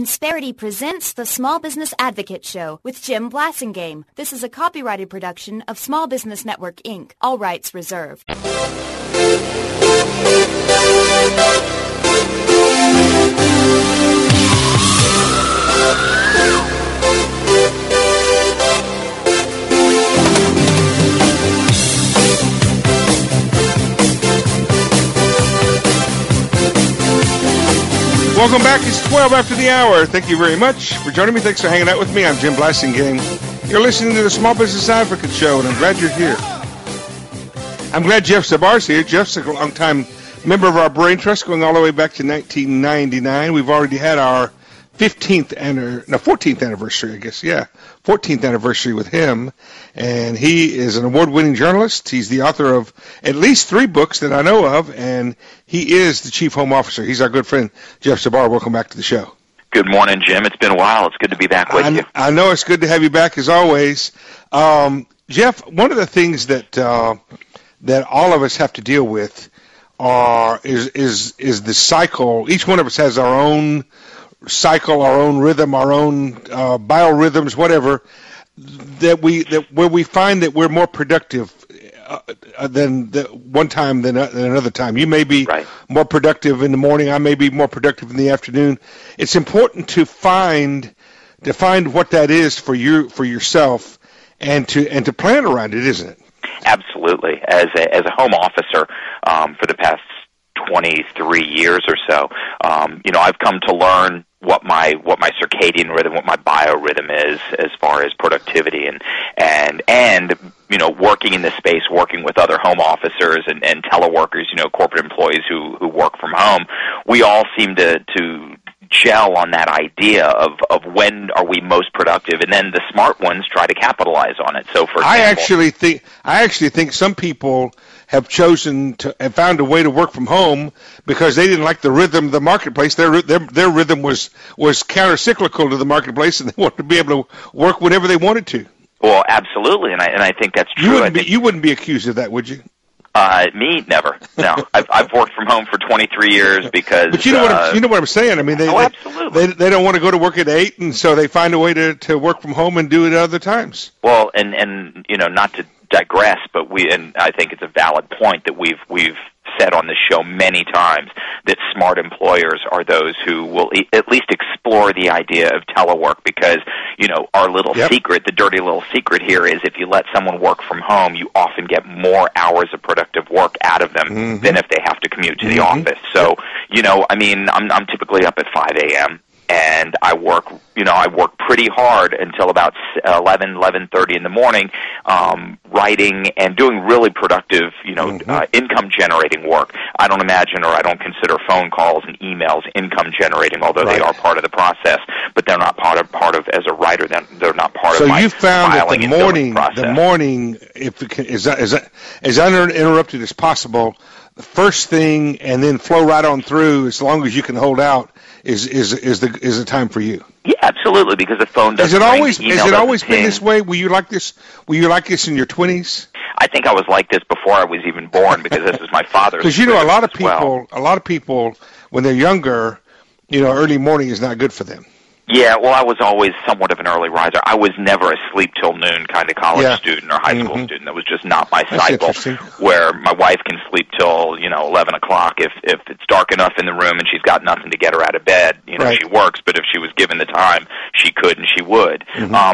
Insperity presents the Small Business Advocate Show with Jim Blasingame. This is a copyrighted production of Small Business Network, Inc. All rights reserved. Welcome back. It's 12 after the hour. Thank you very much for joining me. Thanks for hanging out with me. I'm Jim Blasingame. You're listening to the Small Business Advocate Show, and I'm glad you're here. I'm glad Jeff Zabar's here. Jeff's a long-time member of our Brain Trust, going all the way back to 1999. We've already had our 14th anniversary, I guess. Yeah, 14th anniversary with him. And he is an award-winning journalist. He's the author of at least 3 books that I know of, and he is the Chief Home Officer. He's our good friend, Jeff Zabar. Welcome back to the show. Good morning, Jim. It's been a while. It's good to be back with you. I know it's good to have you back as always. Jeff, one of the things that all of us have to deal with is the cycle. Each one of us has our own cycle, our own rhythm, our own biorhythms, whatever, where we find that we're more productive than one time than another time. You may be more productive in the morning. I may be more productive in the afternoon. It's important to find what that is for yourself and to plan around it, isn't it? Absolutely. As a home officer for the past 23 years or so, I've come to learn what my circadian rhythm, what my biorhythm is as far as productivity and working in this space, working with other home officers and teleworkers, corporate employees who work from home. We all seem to gel on that idea of when are we most productive, and then the smart ones try to capitalize on it. So, for example, I actually think some people have found a way to work from home because they didn't like the rhythm of the marketplace. Their rhythm was counter-cyclical to the marketplace, and they wanted to be able to work whenever they wanted to. Well, absolutely, and I think that's true. You wouldn't be accused of that, would you? Me, never. No, I've worked from home for 23 years because. But you know what I'm saying. I mean, absolutely. They don't want to go to work at 8, and so they find a way to work from home and do it at other times. Well, and not to digress, but I think it's a valid point that we've said on the show many times that smart employers are those who will at least explore the idea of telework, because our little secret, the dirty little secret here, is if you let someone work from home, you often get more hours of productive work out of them than if they have to commute to the office. So I'm typically up at 5 a.m. and I work pretty hard until about 11:30 in the morning, writing and doing really productive, income-generating work. I don't imagine, or I don't consider phone calls and emails income-generating, although they are part of the process. But they're not part of as a writer. They're not part of my filing. So you found that the morning, if it can, is as uninterrupted as possible, the first thing, and then flow right on through as long as you can hold out, is the time for you. Yeah, absolutely, because the phone doesn't ring, has it always been this way? Were you like this in your 20s? I think I was like this before I was even born, because this is my father's. Because a lot of people when they're younger, early morning is not good for them. Yeah, well, I was always somewhat of an early riser. I was never a sleep till noon kind of college student or high school student. That was just not my cycle. Where my wife can sleep till 11 o'clock if it's dark enough in the room and she's got nothing to get her out of bed. She works, but if she was given the time, she could and she would.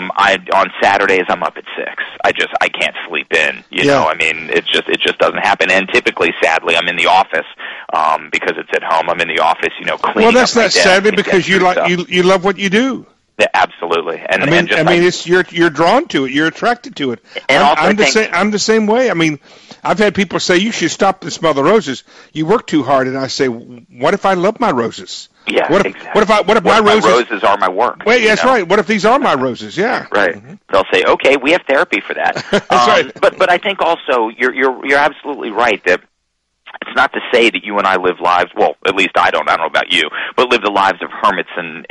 On Saturdays I'm up at 6. I can't sleep in. It just doesn't happen. And typically, sadly, I'm in the office because it's at home. I'm in the office, cleaning. Well, that's not sadly because you love what you do. Yeah, absolutely. And it's you're drawn to it. You're attracted to it. And I'm the same way. I mean, I've had people say you should stop and smell the roses. You work too hard, and I say, what if I love my roses? Yeah, exactly. What if my roses are my work? Wait, that's right. What if these are my roses? Yeah. Right. They'll say, okay, we have therapy for that. That's right. But I think also you're absolutely right that It's not to say that you and I live lives, well, at least I don't know about you, but live the lives of hermits and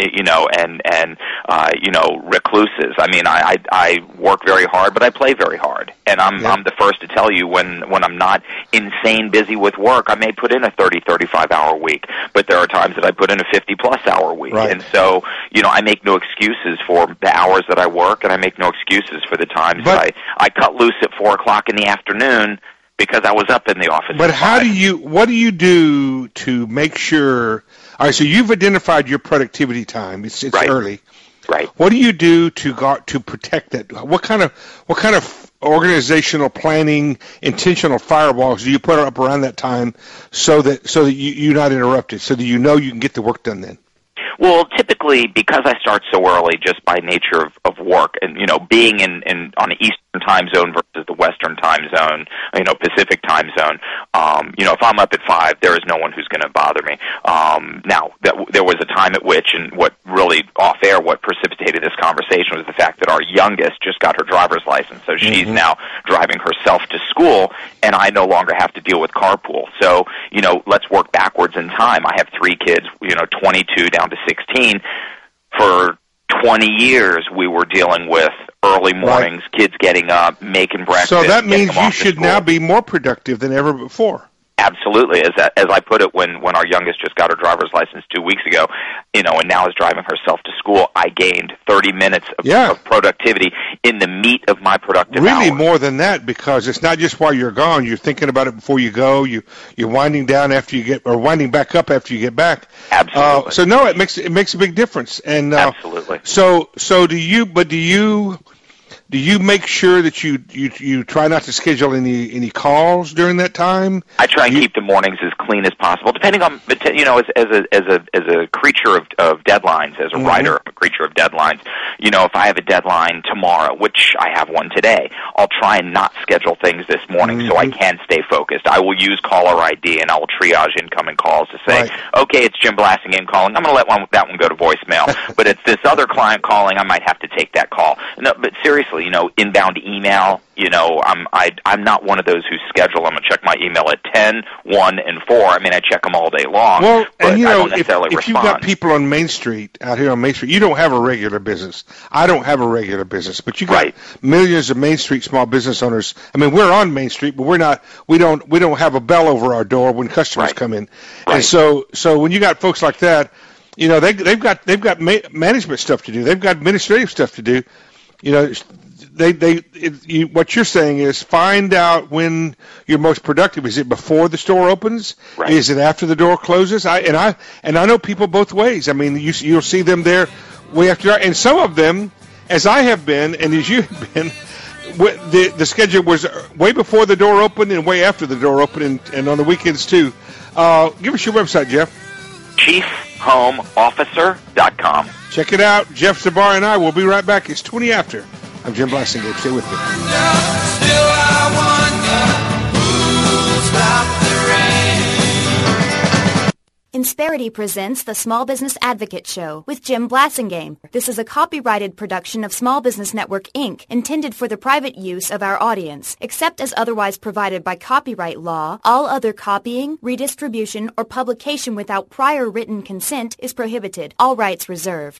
recluses. I mean, I work very hard, but I play very hard. And I'm the first to tell you when I'm not insane busy with work, I may put in a 30, 35-hour week, but there are times that I put in a 50-plus hour week. Right. And so, I make no excuses for the hours that I work, and I make no excuses for the times that I cut loose at 4 o'clock in the afternoon because I was up in the office. But what do you do to make sure? All right, so you've identified your productivity time. It's right. early. Right. What do you do to protect that? What kind of organizational planning, intentional firewalls do you put up around that time so that you're not interrupted, so that you know you can get the work done then? Well, typically, because I start so early, just by nature of work, and being in on the Eastern time zone versus the Western time zone, Pacific time zone. If I'm up at 5, there is no one who's going to bother me. Now, there was a time at which, and what really off air, what precipitated this conversation was the fact that our youngest just got her driver's license, so she's now driving herself to school, and I no longer have to deal with carpool. So, let's work backwards in time. I have 3 kids, 22 down to 16. For 20 years, we were dealing with early mornings, kids getting up, making breakfast. So that means you should now be more productive than ever before. Absolutely. As I put it, when our youngest just got her driver's license 2 weeks ago, and now is driving herself to school, I gained 30 minutes of productivity in the meat of my productive hours. Really more than that, because it's not just while you're gone. You're thinking about it before you go. You're winding down after you get, or winding back up after you get back. Absolutely. So no, it makes a big difference. And absolutely. So do you make sure that you try not to schedule any calls during that time? I try and keep the mornings as clean as possible, depending on, as a creature of deadlines, as a writer, I'm a creature of deadlines. If I have a deadline tomorrow, which I have one today, I'll try and not schedule things this morning so I can stay focused. I will use caller ID, and I will triage incoming calls to say, okay, it's Jim Blasingame calling. I'm going to let that one go to voicemail. But it's this other client calling, I might have to take that call. No, but seriously, inbound email, I'm not one of those who schedule. I'm going to check my email at 10, 1, and 4. I mean, I check them all day long. Well, but and I don't necessarily if you've got people on Main Street, out here on Main Street, you don't have a regular business. I don't have a regular business, but you got millions of Main Street small business owners. I mean, we're on Main Street, but we don't have a bell over our door when customers come in. Right. And so when you got folks like that, they've got management stuff to do. They've got administrative stuff to do. What you're saying is find out when you're most productive. Is it before the store opens? Right. Is it after the door closes? I know people both ways. I mean, you'll see them there way after, and some of them, as I have been, and as you have been, the schedule was way before the door opened and way after the door opened, and on the weekends too. Give us your website, Jeff. ChiefHomeOfficer.com. Check it out. Jeff Zabar and I will be right back. It's 20 after. I'm Jim Blasingame. Stay with me. Still I wonder who'll stop the rain. Insperity presents the Small Business Advocate Show with Jim Blasingame. This is a copyrighted production of Small Business Network, Inc., intended for the private use of our audience. Except as otherwise provided by copyright law, all other copying, redistribution, or publication without prior written consent is prohibited. All rights reserved.